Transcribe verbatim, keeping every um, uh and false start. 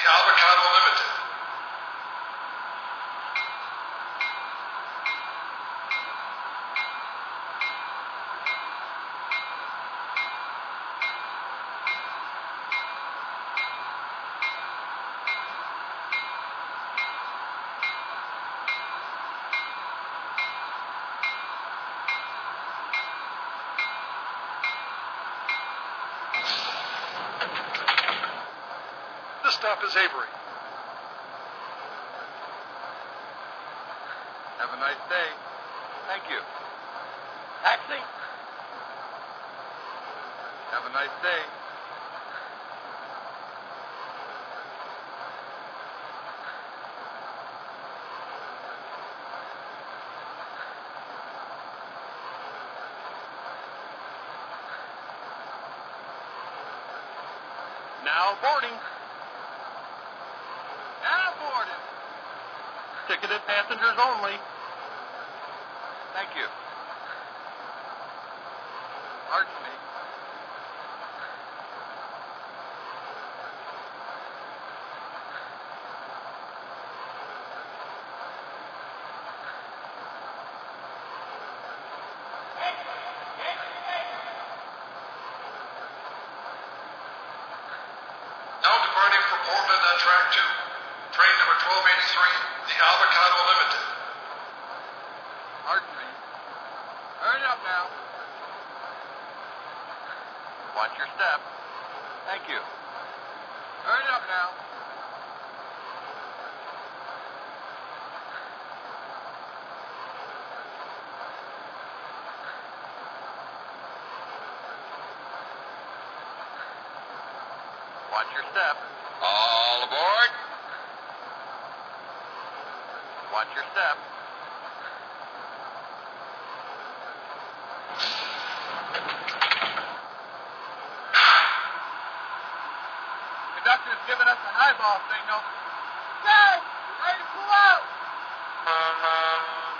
the Avocado Limited. This stop is Avery. Have a nice day. Thank you. Taxi. Have a nice day. Now boarding. Now boarding. Ticketed passengers only. Thank you. Pardon me. Now departing for Portland on track two. Train number twelve eighty-three, the Avocado Limited. Pardon me. Hurry up now. Watch your step. Thank you. Hurry up now. Watch your step. All aboard. Watch your step. Conductor's giving us a highball signal. Hey! Ready to pull out!